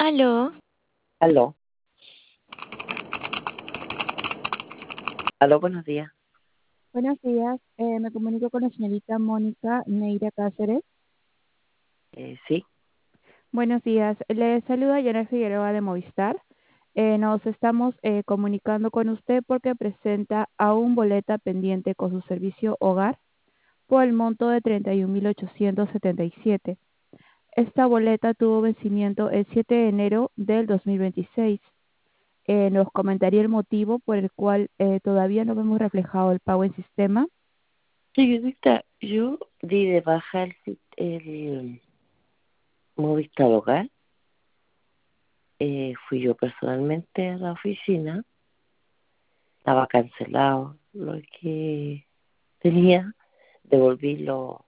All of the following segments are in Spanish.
Aló, Aló, aló, buenos días. Buenos días, me comunico con la señorita Mónica Neira Cáceres. Sí, Buenos días, le saluda Yana Figueroa de Movistar. Nos estamos comunicando con usted porque presenta aún boleta pendiente con su servicio hogar por el monto de 31.877. Esta boleta tuvo vencimiento el 7 de enero del 2026. Nos comentaría el motivo por el cual todavía no vemos reflejado el pago en sistema. señorita, yo di de baja el Movistar Hogar. Fui yo personalmente a la oficina. Estaba cancelado lo que tenía. Devolví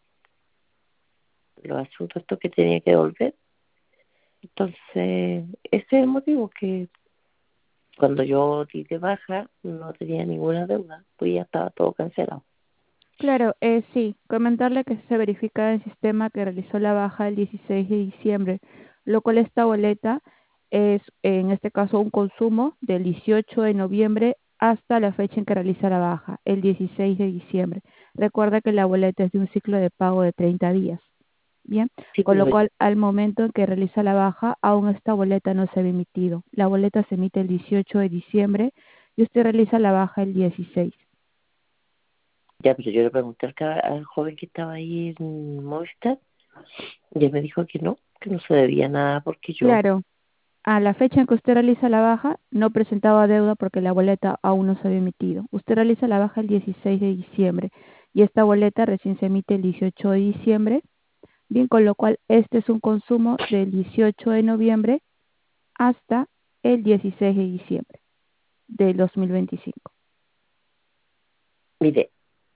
los asuntos estos que tenía que devolver. Entonces, ese es el motivo que cuando yo di de baja no tenía ninguna deuda, pues ya estaba todo cancelado. Claro, sí, comentarle que se verifica en el sistema que realizó la baja el 16 de diciembre, lo cual esta boleta es, en este caso, un consumo del 18 de noviembre hasta la fecha en que realiza la baja, el 16 de diciembre. Recuerda que la boleta es de un ciclo de pago de 30 días, ¿bien? Sí, Con lo pero cual, al momento en que realiza la baja, aún esta boleta no se ha emitido. La boleta se emite el 18 de diciembre y usted realiza la baja el 16. ya, pero yo le pregunté al joven que estaba ahí en Movistar y él me dijo que no se debía nada porque yo, Claro. A la fecha en que usted realiza la baja, no presentaba deuda porque la boleta aún no se había emitido. Usted realiza la baja el 16 de diciembre y esta boleta recién se emite el 18 de diciembre, bien, con lo cual este es un consumo del 18 de noviembre hasta el 16 de diciembre del 2025. mire,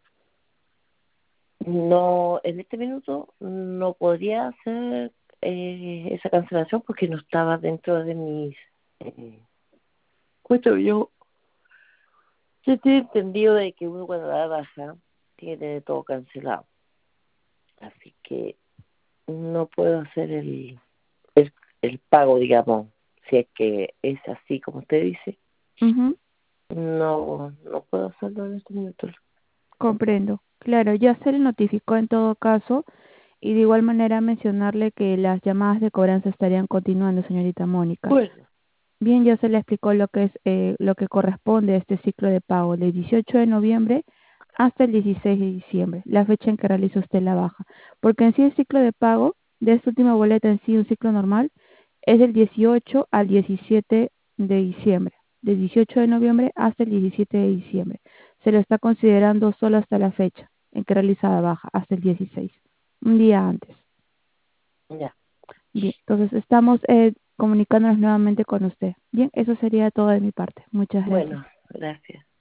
no, en este minuto no podría hacer esa cancelación porque no estaba dentro de mis cuentos. Yo estoy entendido de que uno cuando da baja tiene todo cancelado, así que no puedo hacer el, el pago, digamos, si es que es así como usted dice, Ujú, no puedo hacerlo en este minuto. comprendo. Claro, ya se le notificó en todo caso y de igual manera mencionarle que las llamadas de cobranza estarían continuando, señorita Mónica. Bueno, Bien, ya se le explicó lo que es lo que corresponde a este ciclo de pago, del 18 de noviembre hasta el 16 de diciembre, la fecha en que realiza usted la baja. Porque en sí el ciclo de pago de esta última boleta, en sí un ciclo normal, es del 18 al 17 de diciembre, del 18 de noviembre hasta el 17 de diciembre. Se lo está considerando solo hasta la fecha en que realiza la baja, hasta el 16, un día antes. ya, Bien, entonces estamos comunicándonos nuevamente con usted. Bien, eso sería todo de mi parte. Muchas gracias. bueno, gracias.